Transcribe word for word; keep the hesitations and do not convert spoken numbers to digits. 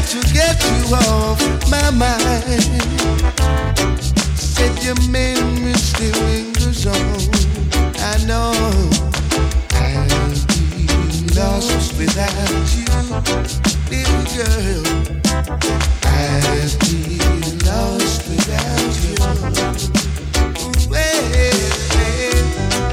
to get you off my mind. Said your memory still lingers on. I know I'd be lost without you, little girl.